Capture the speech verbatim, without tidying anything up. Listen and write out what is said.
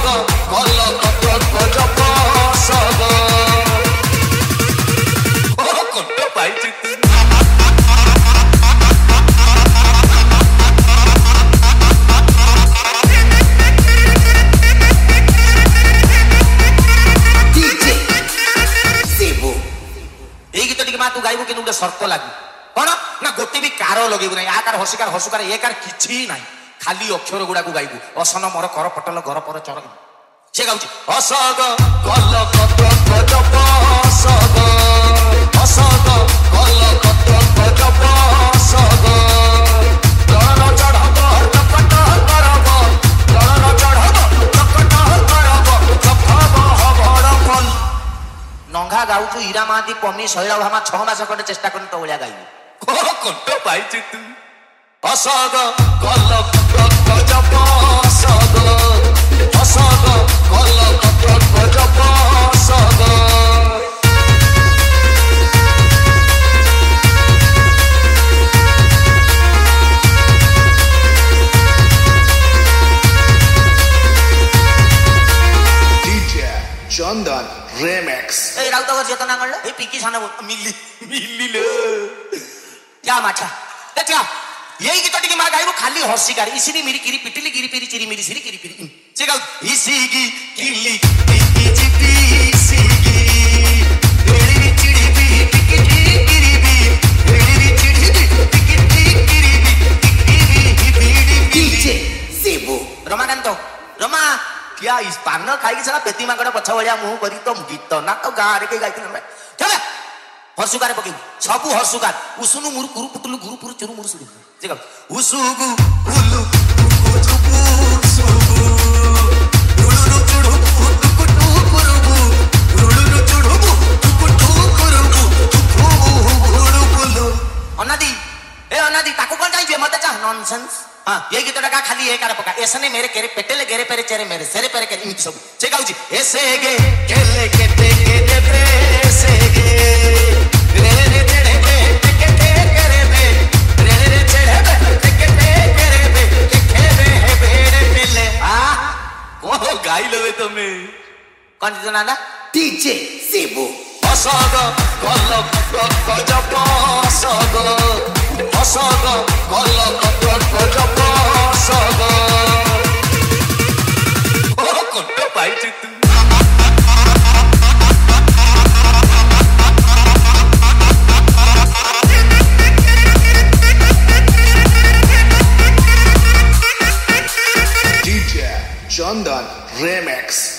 କଲ କଟକ ଜପସଗ ଓ କଟ ପାଇଛି ତୁ तू गाइबू कि गोटे सर्त लागू कौन ना गोटे भी कार लगेबू ना या कार हसिकार हसुकार ये कार किछि ना खाली अक्षर गुड़ा को गाइबू असन मोर कर पटल घर पर चर से गाउची असग कल कटक जपसग असग कल कटक जपसग गण चढ़ब चपट करब गण चढ़ब चपट करब जपब हबड़ फल नंगा गाउचु हीरा महाती पमी शैला भामा छह मास खंडे चेष्टा करन तो ओलिया गाइबू ओ कट पाइछि तू असग कल कटक जपसग असग कल कटक जपसग DJ Chandan remix A Raut को चेतना करले ए पिकी साने मिली मिली ले क्या माछा देखा यही गीत टिके मार गाइबो खाली हर्षिकार इसिनी मिरी किरी पिटिली गिरी पिरी चिरी मिरी सिरी किरी पिरी से गाउ इसिगी किली टिकी चिपी इसिगी एड़ी चिड़ी बी टिकी टिकी बी एड़ी चिड़ी बी टिकी टिकी बी टिकी बी डीजे सेबो रमाकांत रमा क्या इस पान खाई सला पेती मागड़ पछ भलिया मुंह करी तो गीत ना तो गारे के गाइथिन चल हर्षुकार पके सबु हर्षुकार उसुनु मुरु कुरु पुतलु गुरु पुरु चुरु मुरु सुरु जे उसुगु उलु कुकु जुबु सुगु उलुरु चुडु कुकु कुरुबु उलुरु चुडु कुकु कुरुबु उलु उलु अनादी ए अनादी ताको कोन जाई जे मते चा नॉनसेंस हां ये गीत का खाली एक कार पका ऐसने मेरे केरे पेटेले गेरे पेरे चेरे मेरे सेरे पेरे केरे इमित सब से गाउजी ऐसे गे केले केते के देबे ऐसे गे रे रे चढ़े बे के के करे बे रे रे चढ़े बे के के करे बे के बे हे बेरे पेले आ को गाई लवे तमे कोन जना ना डीजे सेबो असग कल कटक जपसग असग कल कटक जपसग ओ कट पाइछि तू डीजे चंदन रेमिक्स